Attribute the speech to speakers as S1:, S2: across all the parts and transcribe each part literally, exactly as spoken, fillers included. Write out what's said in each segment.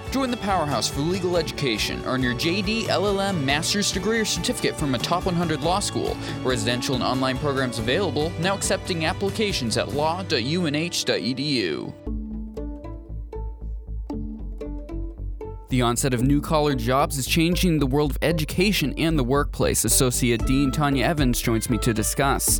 S1: Join the powerhouse for legal education. Earn your J D, L L M, master's degree, or certificate from a top one hundred law school. Residential and online programs available, now accepting applications at law dot U N H dot E D U. The onset of new-collar jobs is changing the world of education and the workplace. Associate Dean Tanya Evans joins me to discuss.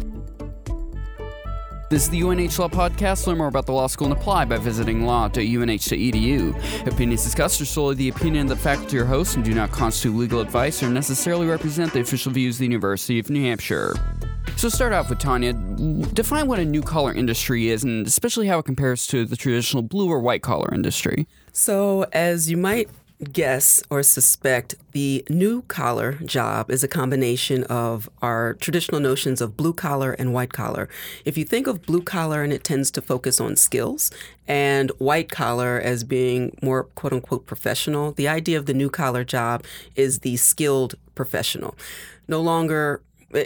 S1: This is the U N H Law Podcast. Learn more about the law school and apply by visiting law dot U N H dot E D U. Opinions discussed are solely the opinion of the faculty or host and do not constitute legal advice or necessarily represent the official views of the University of New Hampshire. So start off with Tanya. Define what a new-collar industry is, and especially how it compares to the traditional blue or white-collar industry.
S2: So as you might guess or suspect, the new-collar job is a combination of our traditional notions of blue-collar and white-collar. If you think of blue-collar, and it tends to focus on skills, and white-collar as being more quote-unquote professional, the idea of the new-collar job is the skilled professional. No longer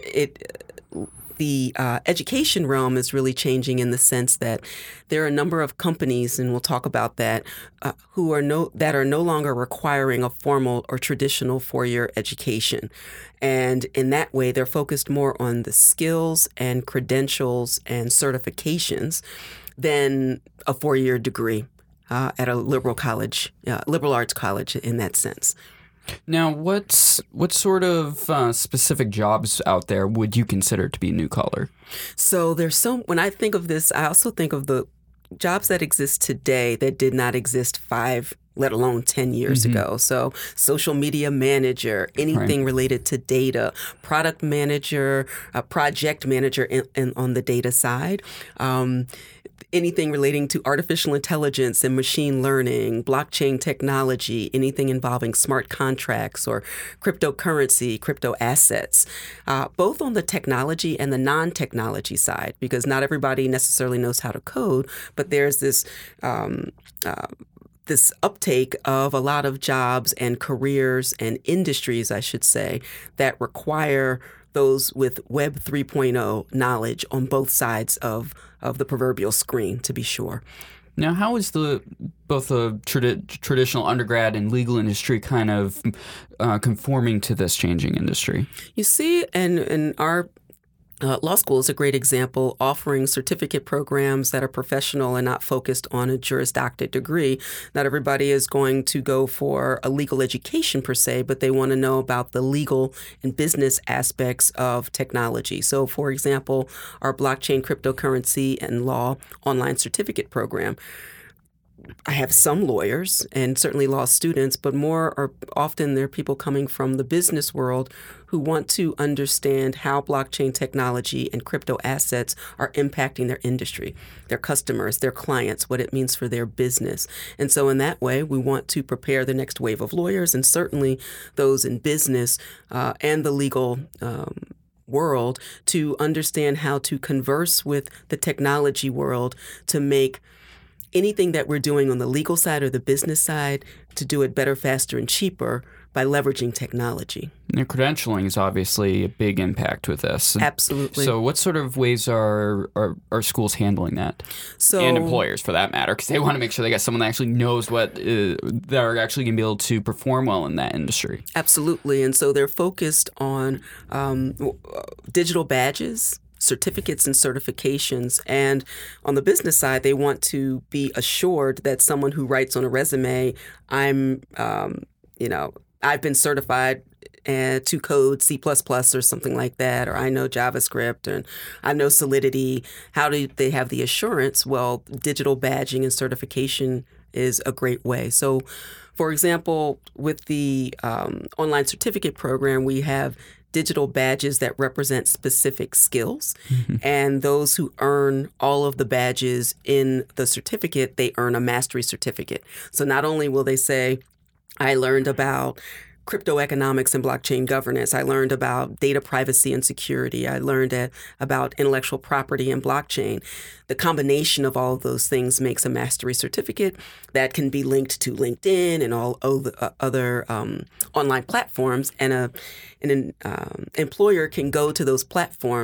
S2: it. The uh, education realm is really changing in the sense that there are a number of companies, and we'll talk about that, uh, who are no that are no longer requiring a formal or traditional four-year education. And in that way, they're focused more on the skills and credentials and certifications than a four-year degree uh, at a liberal college, uh, liberal arts college in that sense.
S1: Now, what's what sort of uh, specific jobs out there would you consider to be new collar?
S2: So there's so when I think of this, I also think of the jobs that exist today that did not exist five, let alone ten years mm-hmm. ago. So social media manager, anything right. related to data, product manager, a project manager in, in, on the data side. Um, anything relating to artificial intelligence and machine learning, blockchain technology, anything involving smart contracts or cryptocurrency, crypto assets, uh, both on the technology and the non-technology side, because not everybody necessarily knows how to code, but there's this um, uh, this uptake of a lot of jobs and careers and industries, I should say, that require those with Web three point oh knowledge on both sides of, of the proverbial screen, to be sure.
S1: Now, how is the both the tradi- traditional undergrad and legal industry kind of uh, conforming to this changing industry?
S2: You see, in, in our Uh, law school is a great example, offering certificate programs that are professional and not focused on a Juris Doctor degree. Not everybody is going to go for a legal education per se, but they want to know about the legal and business aspects of technology. So, for example, our blockchain, cryptocurrency, and law online certificate program. I have some lawyers and certainly law students, but more are often they're people coming from the business world who want to understand how blockchain technology and crypto assets are impacting their industry, their customers, their clients, what it means for their business. And so in that way, we want to prepare the next wave of lawyers and certainly those in business uh, and the legal um, world to understand how to converse with the technology world to make anything that we're doing on the legal side or the business side to do it better, faster, and cheaper by leveraging technology.
S1: Now, credentialing is obviously a big impact with this.
S2: Absolutely.
S1: So what sort of ways are are, are schools handling that?
S2: So,
S1: and employers, for that matter, because they want to make sure they got someone that actually knows what, uh, that are actually going to be able to perform well in that industry.
S2: Absolutely. And so they're focused on um, digital badges, certificates and certifications. And on the business side, they want to be assured that someone who writes on a resume, I'm, um, you know, I've been certified uh, to code C plus plus or something like that, or I know JavaScript and I know Solidity. How do they have the assurance? Well, digital badging and certification is a great way. So, for example, with the um, online certificate program, we have digital badges that represent specific skills. Mm-hmm. And those who earn all of the badges in the certificate, they earn a mastery certificate. So not only will they say, I learned about crypto economics and blockchain governance. I learned about data privacy and security. I learned uh, about intellectual property and blockchain. The combination of all of those things makes a mastery certificate that can be linked to LinkedIn and all other um, online platforms. And a, an um, employer can go to those platforms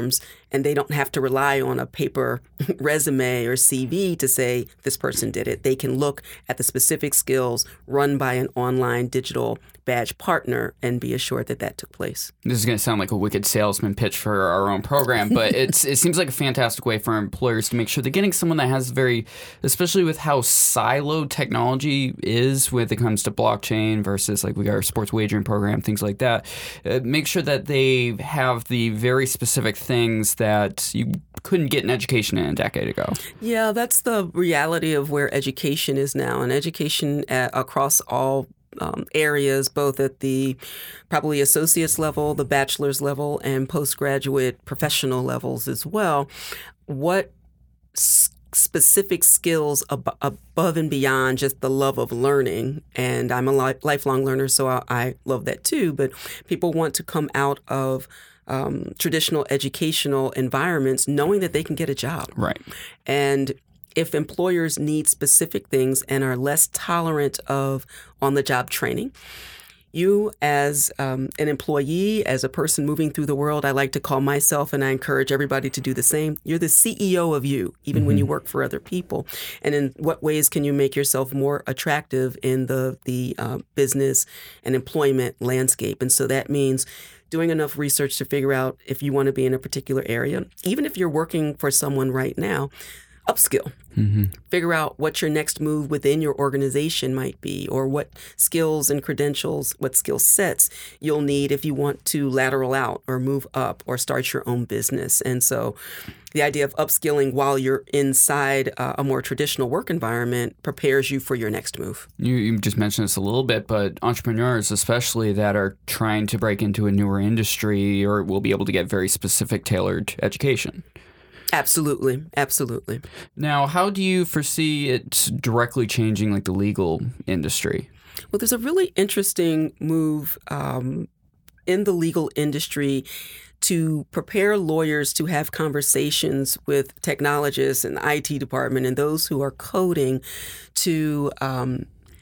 S2: and they don't have to rely on a paper resume or C V to say this person did it. They can look at the specific skills run by an online digital badge partner and be assured that that took place.
S1: This is going to sound like a wicked salesman pitch for our own program, but it's it seems like a fantastic way for employers to make sure they're getting someone that has very, especially with how siloed technology is when it comes to blockchain versus like we got our sports wagering program, things like that. Uh, make sure that they have the very specific things that you couldn't get an education in a decade ago.
S2: Yeah, that's the reality of where education is now, and education at, across all Um, areas, both at the probably associate's level, the bachelor's level, and postgraduate professional levels as well. What s- specific skills ab- above and beyond just the love of learning, and I'm a li- lifelong learner, so I, I love that too, but people want to come out of um, traditional educational environments knowing that they can get a job.
S1: Right.
S2: And if employers need specific things and are less tolerant of on-the-job training, you as um, an employee, as a person moving through the world, I like to call myself, and I encourage everybody to do the same, you're the C E O of you, even mm-hmm. when you work for other people. And in what ways can you make yourself more attractive in the, the uh, business and employment landscape? And so that means doing enough research to figure out if you want to be in a particular area. Even if you're working for someone right now, upskill. Mm-hmm. Figure out what your next move within your organization might be, or what skills and credentials, what skill sets you'll need if you want to lateral out or move up or start your own business. And so the idea of upskilling while you're inside uh, a more traditional work environment prepares you for your next move.
S1: You, you just mentioned this a little bit, but entrepreneurs especially that are trying to break into a newer industry or will be able to get very specific tailored education.
S2: Absolutely. Absolutely.
S1: Now, how do you foresee it directly changing like the legal industry?
S2: Well, there's a really interesting move um, in the legal industry to prepare lawyers to have conversations with technologists and the I T department and those who are coding to um,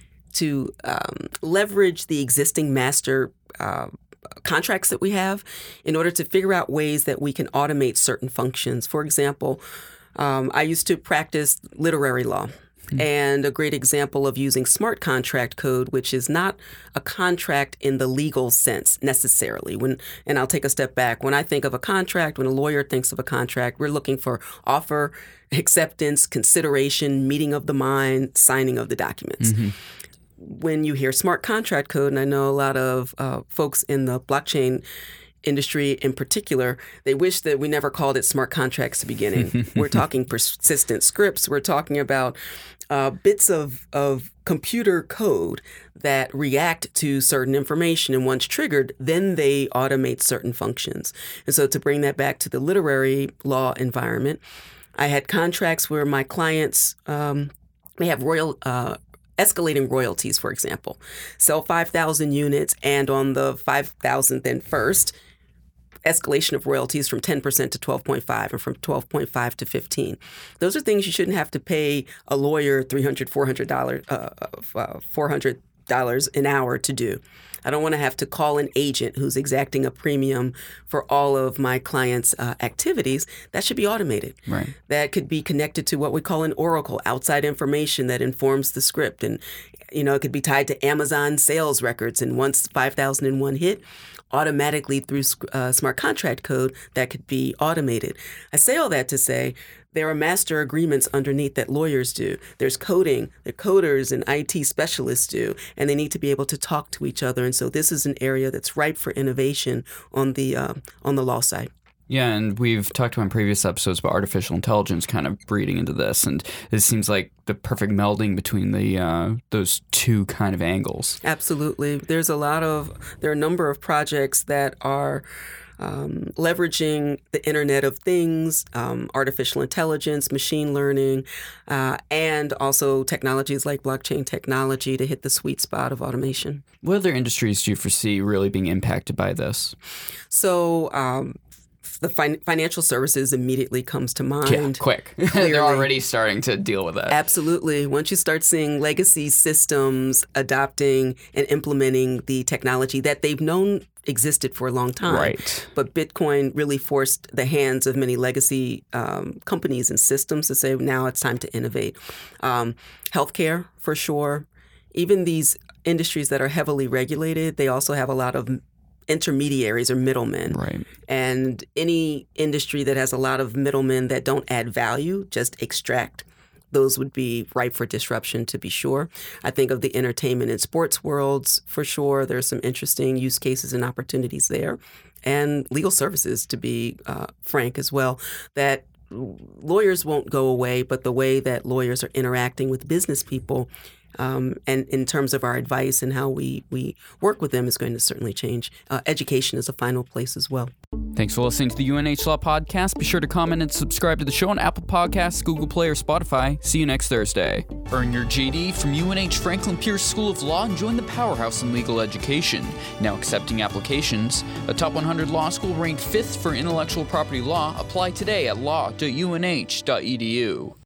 S2: to um, leverage the existing master uh, contracts that we have in order to figure out ways that we can automate certain functions. For example, um, I used to practice literary law. Mm-hmm. And a great example of using smart contract code, which is not a contract in the legal sense necessarily. When and I'll take a step back. When I think of a contract, when a lawyer thinks of a contract, we're looking for offer, acceptance, consideration, meeting of the mind, signing of the documents. Mm-hmm. When you hear smart contract code, and I know a lot of uh, folks in the blockchain industry in particular, they wish that we never called it smart contracts to beginning. We're talking persistent scripts. We're talking about uh, bits of, of computer code that react to certain information. And once triggered, then they automate certain functions. And so to bring that back to the literary law environment, I had contracts where my clients um, may have royal uh, escalating royalties, for example. Sell five thousand units, and on the five thousandth and first, escalation of royalties from ten percent to twelve point five and from twelve point five to fifteen. Those are things you shouldn't have to pay a lawyer three hundred dollars, four hundred dollars, uh, uh, four hundred dollars an hour to do. I don't want to have to call an agent who's exacting a premium for all of my clients' uh, activities. That should be automated.
S1: Right.
S2: That could be connected to what we call an oracle, outside information that informs the script. And, you know, it could be tied to Amazon sales records. And once five thousand one hit, automatically through uh, smart contract code, that could be automated. I say all that to say there are master agreements underneath that lawyers do. There's coding, the coders and I T specialists do, and they need to be able to talk to each other. And so this is an area that's ripe for innovation on the uh, on the law side.
S1: Yeah, and we've talked about in previous episodes about artificial intelligence kind of breeding into this, and it seems like the perfect melding between the uh, those two kind of angles.
S2: Absolutely. There's a lot of, there are a number of projects that are um, leveraging the Internet of Things, um, artificial intelligence, machine learning, uh, and also technologies like blockchain technology to hit the sweet spot of automation.
S1: What other industries do you foresee really being impacted by this?
S2: So, um, the fin- financial services immediately comes to mind.
S1: Yeah, quick. They're already starting to deal with that.
S2: Absolutely. Once you start seeing legacy systems adopting and implementing the technology that they've known existed for a long time.
S1: Right.
S2: But Bitcoin really forced the hands of many legacy um, companies and systems to say, now it's time to innovate. Um, healthcare, for sure. Even these industries that are heavily regulated, they also have a lot of intermediaries or middlemen.
S1: Right.
S2: And any industry that has a lot of middlemen that don't add value, just extract, those would be ripe for disruption, to be sure. I think of the entertainment and sports worlds, for sure. There's some interesting use cases and opportunities there. And legal services, to be uh, frank as well, that lawyers won't go away, but the way that lawyers are interacting with business people Um, and in terms of our advice and how we, we work with them is going to certainly change. Uh, education is a final place as well.
S1: Thanks for listening to the U N H Law Podcast. Be sure to comment and subscribe to the show on Apple Podcasts, Google Play, or Spotify. See you next Thursday. Earn your J D from U N H Franklin Pierce School of Law and join the powerhouse in legal education. Now accepting applications. A top one hundred law school ranked fifth for intellectual property law. Apply today at law dot u n h dot e d u.